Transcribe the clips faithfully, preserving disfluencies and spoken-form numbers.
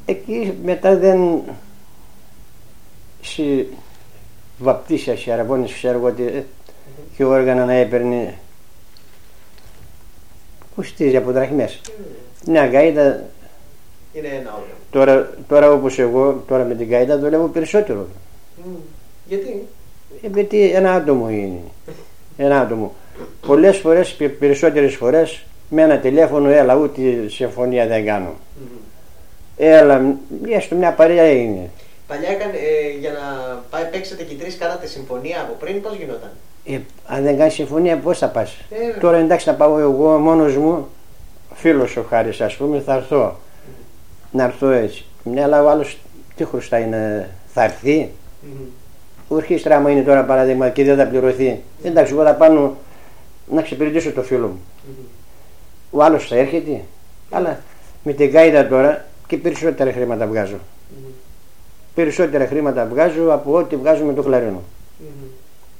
Εκεί μετά δεν σε βαπτίσια σε αραβώνες, ξέρω εγώ ότι και όργανα να έπαιρνε κουστίζει από δραχμές. Μια γκάιτα είναι ένα όργανο. Τώρα, τώρα όπως εγώ, τώρα με την γκάιτα δουλεύω περισσότερο. Mm. Γιατί? Ε, γιατί ένα άτομο είναι. Ένα άτομο. Πολλές φορές, περισσότερες φορές, με ένα τηλέφωνο, έλα, ούτε συμφωνία δεν κάνω. Mm-hmm. Έλα, έστω μια παρέα είναι. Παλιά ε, για να πάει παίξετε και οι τρεις κάνατε συμφωνία από πριν, πώς γινόταν? Ε, αν δεν κάνεις συμφωνία, πώς θα πας? Ε, Τώρα εντάξει να πάω εγώ μόνος μου, φίλος ο Χάρης ας πούμε, θα έρθω. Mm-hmm. Να έρθω έτσι. Ναι, αλλά ο άλλος τι χρωστάει να θα έρθει? Mm-hmm. Ορχήστρα άμα είναι τώρα παράδειγμα και δεν θα πληρωθεί. Mm-hmm. Εντάξει, εγώ θα πάνω να ξεπερδίσω το φίλο μου. Mm-hmm. Ο άλλος θα έρχεται. Mm-hmm. Αλλά με την γκάιτα τώρα και περισσότερα χρήματα βγάζω. Mm-hmm. Περισσότερα χρήματα βγάζω από ό,τι βγάζω με το κλαρίνο. Mm-hmm.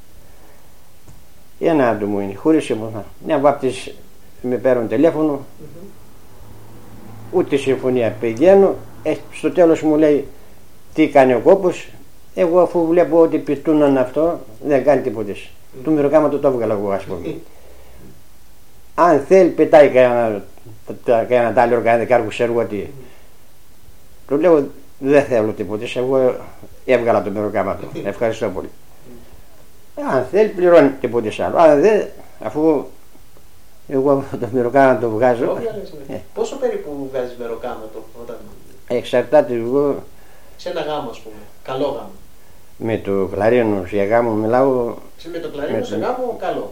Ένα άτομο είναι, χωρίς συμφωνία. Μια βάπτης με παίρνουν τηλέφωνο, mm-hmm. ούτε συμφωνία πηγαίνω. Ε, στο τέλος μου λέει τι κάνει ο κόπος. Εγώ αφού βλέπω ότι πιτούναν αυτό, δεν κάνει τίποτε. Mm-hmm. Του μυροκάματο το έβγαλα εγώ, ας πούμε. Αν θέλει, πετάει κανένα τάλιρο, κανένα δεκάρκο, ξέρω ότι. Mm-hmm. Του λέω δεν θέλω τίποτε. Εγώ έβγαλα το μυροκάματο. Ευχαριστώ πολύ. Mm-hmm. Αν θέλει, πληρώνει τίποτε άλλο. Αν δεν, αφού εγώ το μυροκάματο το βγάζω. Ε. Πόσο περίπου βγάζει μυροκάματο όταν. Εξαρτάται εγώ. Σε ένα γάμο, ας πούμε. Καλό γάμο. Με το κλαρίνο για γάμο μιλάω. Σε με το κλαρίνο σε γάμο καλό.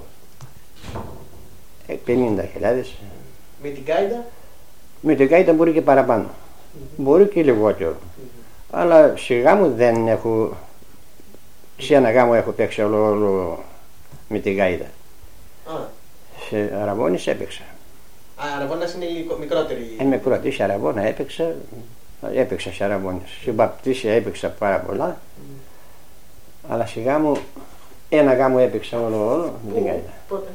πενήντα χιλιάδες. Με την γκάιτα? Με την γκάιτα μπορεί και παραπάνω. Mm-hmm. Μπορεί και λιγότερο. Mm-hmm. Αλλά σε γάμο δεν έχω. Σε ένα γάμο έχω παίξει όλο, όλο με την γκάιτα. Ah. Σε Αραβώνης έπαιξα. Α, Αραβώνας είναι μικρότερη. Είναι μικρότερη. Σε Αραβώνα έπαιξα. Έπαιξα σε Αραβώνες. Σε Μπαπτίσια έπαιξα πάρα πολλά. Mm. Αλλά σε γάμο, ένα γάμο έπαιξα όλο όλο με την γκάιτα. Πότε?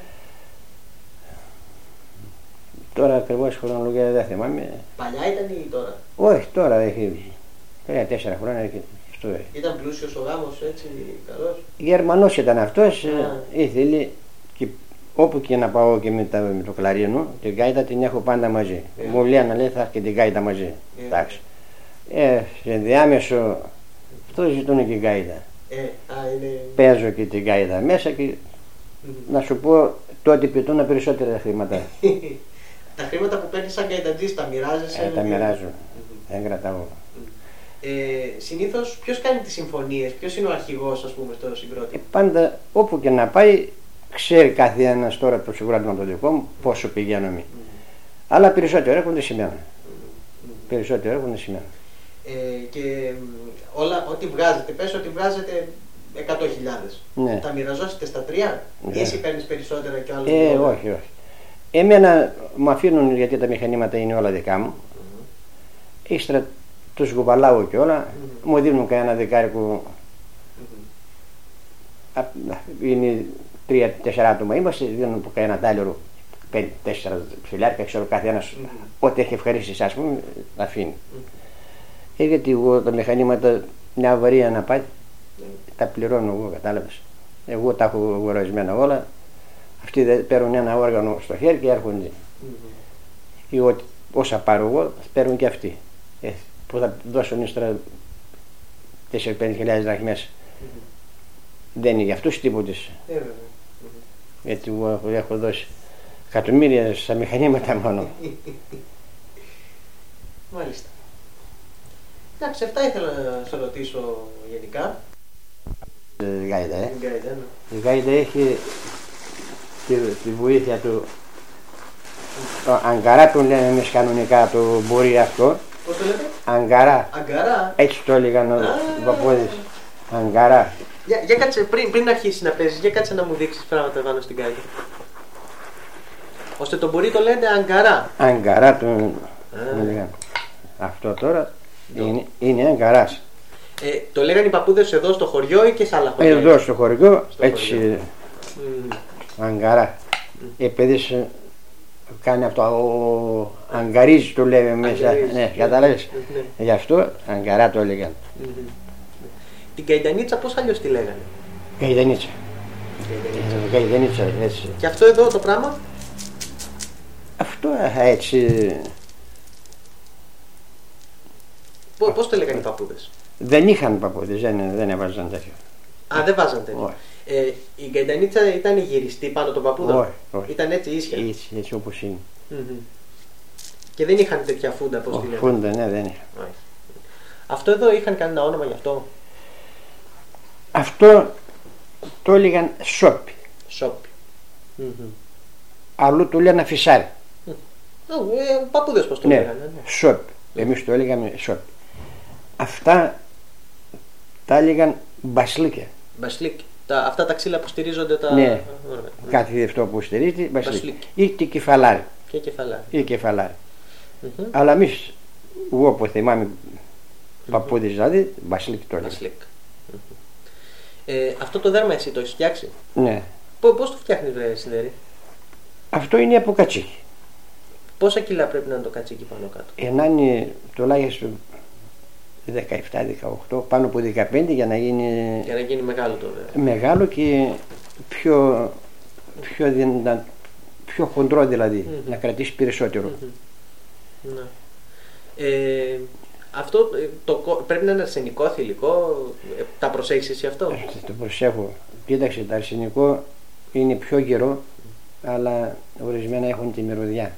Τώρα ακριβώς χρονολογία δεν θυμάμαι. Παλιά ήταν ή τώρα? Όχι, τώρα έχει τρία τέσσερα χρόνια και αυτό. Ήταν πλούσιος ο γάμος, έτσι, καλός? Γερμανός ήταν αυτός, ήθελε και όπου και να πάω και με, τα, με το κλαρίνο, την γκάιτα την έχω πάντα μαζί. Yeah. Μου λέει να λέει θα έχει και την γκάιτα μαζί. Yeah. Εντάξει. Ε, σε ενδιάμεσο αυτό ζητούν και γκάιτα. Ε, α, είναι... Παίζω και την γκάιτα μέσα και mm-hmm. να σου πω τότε πετούν περισσότερα χρήματα. Τα χρήματα που παίρνεις σαν γκαϊτατζής τα μοιράζεσαι? Ε, τα μοιράζω. Mm-hmm. Δεν κρατάω. Mm-hmm. Ε, συνήθως ποιος κάνει τις συμφωνίες, ποιος είναι ο αρχηγός ας πούμε στο συγκρότημα? Ε, πάντα όπου και να πάει ξέρει κάθε ένας τώρα το συγκρότημα το δικό μου πόσο πηγαίνουμε. Mm-hmm. Αλλά περισσότερο έρχονται σημαίνα. Mm-hmm. Περισσότερο έρχονται σημαίνα. Ε, και όλα, ό,τι βγάζετε, πες ότι βγάζετε εκατό χιλιάδες. Ναι. Τα μοιραζόσετε στα τρία? Ναι. Ή εσύ παίρνεις περισσότερα και άλλο? Ε, όχι, όχι. Εμένα μου αφήνουν γιατί τα μηχανήματα είναι όλα δικά μου. Mm-hmm. Ύστερα τους κουβαλάω και όλα. Mm-hmm. Μου δίνουν κανένα δεκάρικο. Mm-hmm. Είναι τρία τέσσερα άτομα είμαστε, δίνουν που κανένα τάλιρο πέντε τέσσερα ψηλιάρικα, ξέρω κάθε ένας mm-hmm. ό,τι έχει ευχαρίστηση ας πούμε αφήνει. Mm-hmm. Ε, γιατί εγώ τα μηχανήματα μια βαρία να πάει mm-hmm. τα πληρώνω εγώ, κατάλαβες. Εγώ τα έχω αγορασμένα όλα. Αυτοί παίρνουν ένα όργανο στο χέρι και έρχονται. Mm-hmm. Και ό,τι, όσα πάρω εγώ, παίρνουν και αυτοί. Ε, που θα δώσουν ύστερα τέσσερις πέντε χιλιάδες δραχμές. Mm-hmm. Δεν είναι για αυτούς τίποτε. Yeah, mm-hmm. Γιατί εγώ έχω, έχω δώσει εκατομμύρια στα μηχανήματα μόνο. Μάλιστα. Εντάξει, αυτά ήθελα να σε ρωτήσω γενικά. Η γκάιτα, ε. Η γκάιτα, ναι. Η γκάιτα έχει τη, τη βοήθεια του. Το αγκαρά του λένε εμείς κανονικά το μπορεί αυτό. Πώς το λέτε? Αγκαρά. Αγκαρά. Έτσι το έλεγαν οι παππούδες. Αγκαρά. Για, για κάτσε, πριν, πριν αρχίσει να παίζεις, για κάτσε να μου δείξεις πράγματα πάνω στην γκάιτα. Ώστε το μπορεί το λένε αγκαρά. Αγκαρά του έλεγαν. Αυτό τώρα είναι, είναι αγκαράς. Ε, το λέγανε οι παππούδες εδώ στο χωριό ή και σε άλλα χωριά? Εδώ στο χωριό, στο έτσι χωριό. Mm. Αγκαρά. Mm. Επειδή κάνει αυτό, ο αγκαρίζει το λέμε μέσα, ναι, καταλάβεις, ναι. Γι' αυτό αγκαρά το έλεγαν. Mm-hmm. Την Καϊτανίτσα πώς αλλιώς τη λέγανε? Καϊτανίτσα. Καϊτανίτσα, έτσι. Και αυτό εδώ το πράγμα? Αυτό έτσι. Πώς, πώς το λέγανε οι παππούδες? Δεν είχαν παππούδες, δεν, δεν έβαζαν τέτοιο. Α, δεν βάζαν τέτοιο. Ε, η Καϊτανίτσα ήταν γυριστή πάνω τον παππούδο? Όχι, όχι. Ήταν έτσι ίσια? Έτσι, έτσι όπως είναι. Mm-hmm. Και δεν είχαν τέτοια φούντα, πώς τη λέγανε? Φούντα, ναι, δεν είχαν. Όχι. Αυτό εδώ είχαν κανένα όνομα γι' αυτό? Αυτό το έλεγαν σόπι. Σόπι. Mm-hmm. Αλλού το λένε φυσάρι. Mm. Ε, παππούδες πώς το ναι, λέγανε? Ναι, σόπι. Εμείς το έλεγαμε σόπι. Αυτά τα έλεγαν μπασλίκια. Μπασλίκ. Τα, αυτά τα ξύλα που στηρίζονται τα... Ναι, mm. Κάθε αυτό που στηρίζει μπασλίκ. Ή και κεφαλάρι. Και κεφαλάρι. Ή κεφαλάρι. Mm-hmm. Αλλά εμείς, εγώ που θυμάμαι mm-hmm. παππούδες δηλαδή, μπασλίκ το έλεγαν. Mm-hmm. Ε, αυτό το δέρμα εσύ το έχεις φτιάξει? Ναι. Πώς το φτιάχνεις βρε Σιδέρη? Αυτό είναι από κατσίκι. Πόσα κιλά πρέπει να είναι το κατσίκι πάνω κάτω? Ε, να είναι τουλάχιστον δεκαεπτά δεκαοκτώ, πάνω από δεκαπέντε για να γίνει, για να γίνει μεγάλο το δέρμα. Μεγάλο και πιο, πιο, δυνα, πιο χοντρό δηλαδή, mm-hmm. να κρατήσει περισσότερο. Mm-hmm. Ναι. Ε, αυτό το, πρέπει να είναι αρσενικό θηλυκό, τα προσέχεις εσύ αυτό? Ε, το προσέχω. Κοίταξε, το αρσενικό είναι πιο γερό, mm. αλλά ορισμένα έχουν τη μυρωδιά.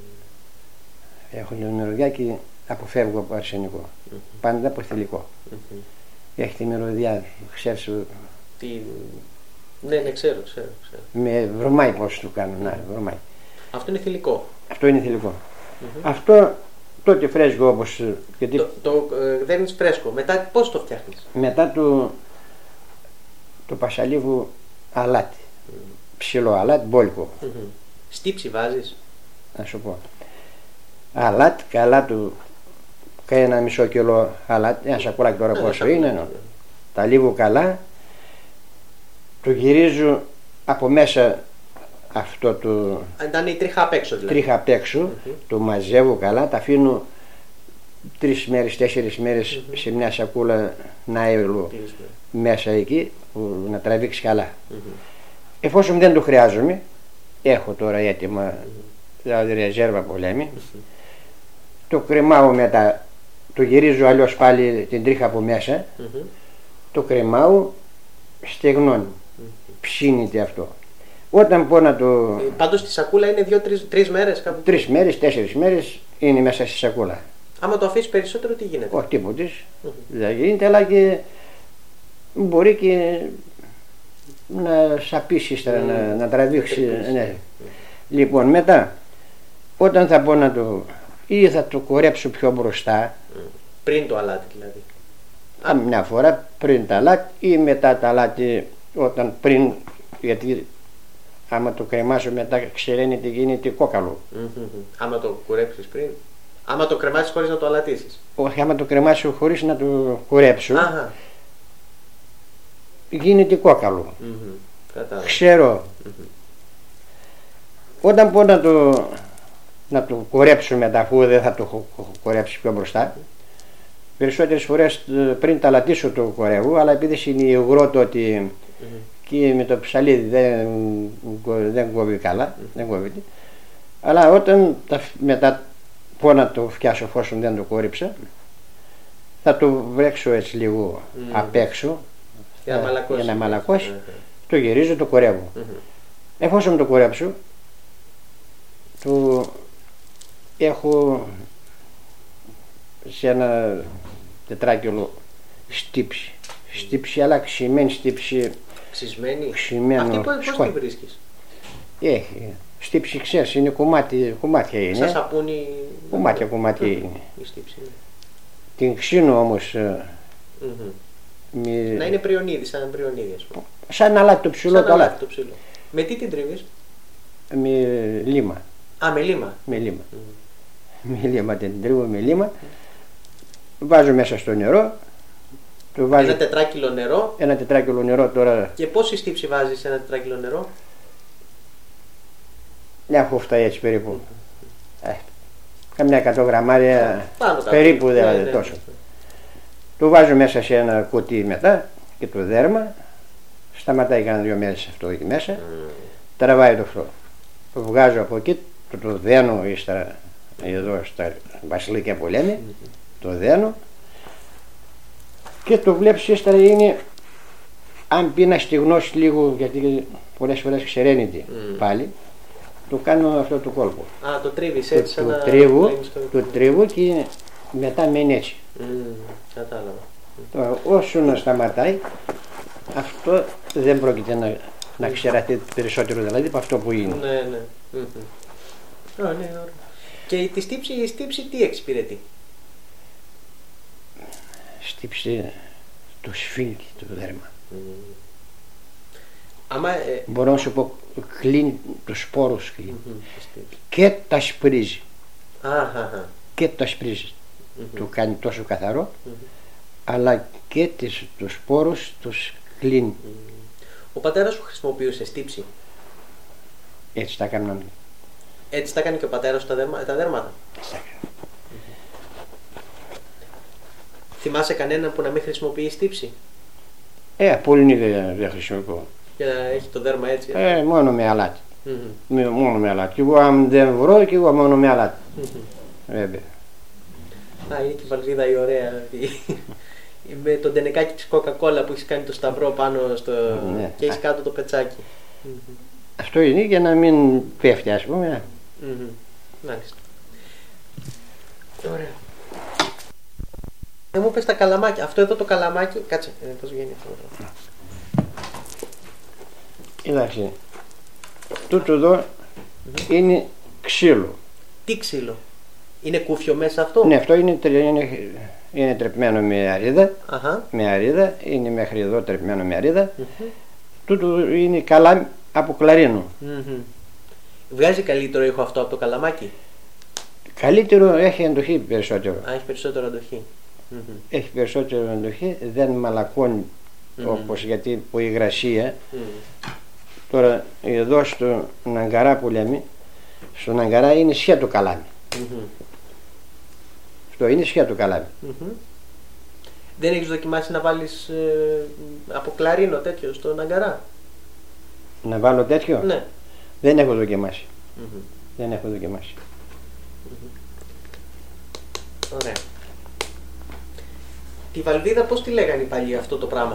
Mm. Έχουν τη μυρωδιά και αποφεύγω από αρσενικό. Mm-hmm. Πάντα από θηλυκό. Mm-hmm. Έχει τη μυρωδιά, ξέρεις. Τι... Ναι, ναι, ξέρω, ξέρω, ξέρω. Με βρωμάει πώς το κάνω, να, βρωμάει. Αυτό είναι θηλυκό. Αυτό είναι θηλυκό. Mm-hmm. Αυτό τότε φρέσκο όπως... Γιατί... Το, το ε, δένεις φρέσκο. Μετά πώς το φτιάχνεις? Μετά το, το πασαλίβου αλάτι. Mm. Ψηλό αλάτι, μπόλικο. Mm-hmm. Στύψη βάζεις? Να σου πω. Αλάτι, καλά του κάνει ένα μισό κιλό αλάτι. Ένα σακουλάκι τώρα πόσο είναι. Ναι. Τα λίγο καλά. Το γυρίζω από μέσα αυτό το... Ήταν η τρίχα απ' έξω δηλαδή. Τρίχα απ' έξω. Mm-hmm. Το μαζεύω καλά. Τα αφήνω τρεις μέρες, τέσσερις μέρες mm-hmm. σε μια σακούλα να έλω mm-hmm. μέσα εκεί που να τραβήξει καλά. Mm-hmm. Εφόσον δεν το χρειάζομαι, έχω τώρα έτοιμα, mm-hmm. δηλαδή ρεζέρβα που λέμε, mm-hmm. το κρεμάω μετά, το γυρίζω αλλιώς πάλι την τρίχα από μέσα, mm-hmm. το κρεμάω, στεγνώνει, mm-hmm. ψήνεται αυτό. Όταν πω να το... Ε, πάντως στη σακούλα είναι δύο-τρεις τρεις μέρες κάπου? Τρεις μέρες, τέσσερις μέρες είναι μέσα στη σακούλα. Άμα το αφήσεις περισσότερο τι γίνεται? Όχι τίποτε. Mm-hmm. Δεν γίνεται, αλλά και μπορεί και να σαπίσει, mm-hmm. να, να τραβήξει. Ναι. Mm-hmm. Λοιπόν, μετά, όταν θα πω να το... ή θα το κορέψω πιο μπροστά. Mm. Πριν το αλάτι δηλαδή. Α, μια φορά πριν το αλάτι ή μετά το αλάτι, όταν πριν, γιατί άμα το κρεμάσω μετά ξεραίνεται, γίνεται κόκαλο. Mm-hmm. Άμα το κουρέψεις πριν. Άμα το κρεμάσεις χωρίς να το αλατίσεις. Όχι, άμα το κρεμάσω χωρίς να το κουρέψω, Αχα. γίνεται κόκαλο. Mm-hmm. Ξέρω. Mm-hmm. Όταν πω να το, να το κουρέψω μετά, αφού δεν θα το κουρέψει πιο μπροστά, mm-hmm. περισσότερες φορές πριν τα αλατίσω το κορεύω, αλλά επειδή είναι υγρό το ότι mm-hmm. και με το ψαλίδι δεν, δεν κόβει καλά, mm-hmm. δεν κόβει. Αλλά όταν τα, μετά πω να το φτιάσω εφόσον δεν το κόρυψα, θα το βρέξω έτσι λίγο mm. απ' έξω για να μαλακώσει, για να μαλακώσει. Mm-hmm. Το γυρίζω, το κορεύω. Mm-hmm. Εφόσον το κορέψω, το έχω σε ένα τετράκιλο στύψη. Στύψη, αλλά ξημένη στύψη. Ξυσμένη. Ξημένο. Αυτή πώς τη βρίσκεις? Έχει. Στύψη, ξέρεις, είναι κομμάτι, κομμάτια είναι. Σαν σαπούνι. Κομμάτια, κομμάτια mm-hmm. είναι. Η στύψη, ναι. Την ξύνω όμως. Mm-hmm. Με... Να είναι πριονίδι, σαν πριονίδι ας πούμε. Σαν αλάτι το ψηλό. Σαν το αλάτι το ψηλό. Με τι την τρίβεις? Με λίμα. Α, με λίμα. Με λίμα. Mm-hmm. Με λίμα την τρίβω, με λίμα. Mm-hmm. Βάζω μέσα στο νερό. Το βάζω... Ένα τετράκιλο νερό. Ένα τετράκιλο νερό τώρα. Και πόση στύψη βάζεις σε ένα τετράκιλο νερό? μια χούφτα έτσι περίπου. Ε, καμιά εκατό γραμμάρια πάνω, περίπου, ναι, δηλαδή ναι, ναι, τόσο. ναι. Το βάζω μέσα σε ένα κουτί μετά και το δέρμα. Σταματάει κανένα δύο μέρες αυτό εκεί μέσα. Mm. Τραβάει το φλό. Το βγάζω από εκεί, το, το δένω ύστερα, εδώ στα βασιλίκια που λέμε, mm-hmm. το δένω και το βλέπεις ύστερα είναι, αν πει να στιγνώσει λίγο, γιατί πολλές φορές ξεραίνεται mm. πάλι, το κάνω αυτό το κόλπο. Α, το τρίβεις έτσι, το, σαν το, να τρίβω, το τρίβω και μετά μένει έτσι. Mm, κατάλαβα. Τώρα, όσο να σταματάει, αυτό δεν πρόκειται να, να ξεραθεί περισσότερο, δηλαδή από αυτό που είναι. Ναι, ναι. Mm-hmm. Oh, ναι, ωραία. Και τη στύψη, η στύψη τι εξυπηρετεί? Στύψη το σφίγγι, το δέρμα. Mm. Άμα, ε... Μπορώ να σου πω, κλείνει το σπόρο κλείνει. Mm-hmm. Και τα σπρίζει. Ah, και τα σπρίζει. Mm-hmm. Το κάνει τόσο καθαρό, mm-hmm. αλλά και τις, τους σπόρους τους κλείνει. Mm. Ο πατέρας σου χρησιμοποιούσε στύψη? Έτσι τα έκανα. Έτσι τα έκανε και ο πατέρας σου τα, δέρμα, τα δέρματα? Έτσι τα έκανα. Mm-hmm. Θυμάσαι κανέναν που να μην χρησιμοποιεί στύψη? Ε, πολύ δεν δε χρησιμοποιώ. Και να έχει το δέρμα έτσι? Ε, μόνο με αλάτι. Mm-hmm. Με, μόνο με αλάτι. Και εγώ αν δεν βρω, και εγώ μόνο με αλάτι. Mm-hmm. Βέβαια. Α, είναι και η βαλβίδα η ωραία. Με τον τενεκάκι της Coca-Cola που έχει κάνει το σταυρό πάνω στο... ναι. Και έχει κάτω το πετσάκι. Mm-hmm. Αυτό είναι για να μην πέφτει, ας πούμε. Mm-hmm. Μάλιστα. Ωραία. Δεν μου πες τα καλαμάκια. Αυτό εδώ το καλαμάκι... Κάτσε, ε, πώς βγαίνει αυτό. Κοιτάξτε. Τούτο εδώ mm-hmm. είναι ξύλο. Τι ξύλο? Είναι κούφιο μέσα αυτό? Ναι, αυτό είναι, είναι, είναι τρεπμένο με αρίδα. Αχα. Με αρίδα, είναι μέχρι εδώ τρεπμένο με αρίδα. Mm-hmm. Τούτο είναι καλά από κλαρίνο. Mm-hmm. Βγάζει καλύτερο ήχο αυτό από το καλαμάκι? Καλύτερο, έχει αντοχή περισσότερο. Α, έχει περισσότερο αντοχή. Mm-hmm. Έχει περισσότερο αντοχή, δεν μαλακώνει mm-hmm. όπως, γιατί που η υγρασία. Mm-hmm. Τώρα εδώ στο Αγκαρά που λέμε, στον Αγκαρά είναι σχέτο καλάμι. Mm-hmm. Αυτό είναι σχέτο καλάμι. Mm-hmm. Δεν έχεις δοκιμάσει να βάλεις ε, από κλαρίνο τέτοιο στον Αγκαρά? Να βάλω τέτοιο? Ναι. Δεν έχω δοκιμάσει. Mm-hmm. Δεν έχω δοκιμάσει. Mm-hmm. Ωραία. Τη βαλβίδα πώς τη λέγανε οι παλιοί αυτό το πράγμα?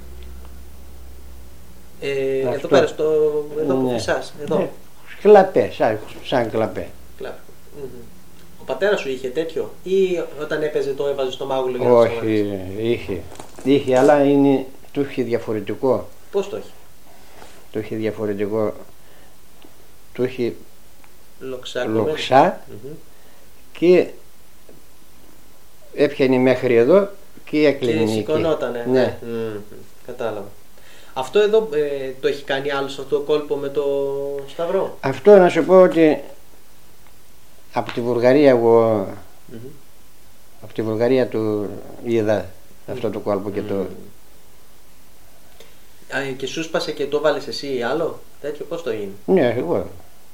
Ε, εδώ πέρα στο, εδώ που ναι. εσάς, εδώ. Ναι. Κλαπέ, σαν, σαν κλαπέ. Κλαπέ. Mm-hmm. Ο πατέρας σου είχε τέτοιο ή όταν έπαιζε το έβαζε στο μάγουλο για να Όχι, είχε. Είχε, αλλά είναι, το είχε διαφορετικό. Πώς το είχε? Το είχε διαφορετικό. Το είχε λοξά, λοξά mm-hmm. και έπιανε μέχρι εδώ και έκλεινε. Και σηκωνότανε. Ναι. Mm-hmm. Κατάλαβα. Αυτό εδώ ε, το έχει κάνει άλλο αυτό το κόλπο με το σταυρό? Αυτό να σου πω ότι από τη Βουλγαρία εγώ mm-hmm. από τη Βουλγαρία του είδα mm-hmm. αυτό το κόλπο και το... Α, και σου σπάσε και το βάλες εσύ άλλο τέτοιο, πώς το είναι? Ναι, εγώ.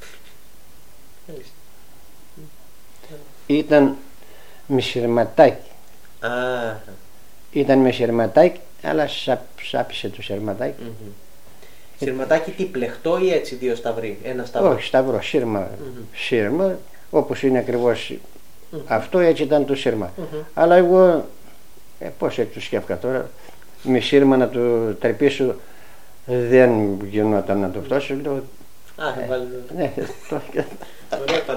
Ήταν με σειρματάκι. Α. Ήταν με σειρματάκι, αλλά σάπισε το σειρματάκι. Mm-hmm. Σειρματάκι τι, πλεχτό ή έτσι δύο σταυροί, ένα σταυρό? Όχι, σταυρό, σύρμα. Mm-hmm. Σύρμα, όπως είναι ακριβώς mm-hmm. αυτό, έτσι ήταν το σύρμα. Mm-hmm. Αλλά εγώ, ε, πώς έτσι το σκέφτηκα τώρα, με σύρμα να το τρεπήσω δεν γινόταν να το φτώσω. Α, ε, βάλει. Ναι, Ωραία,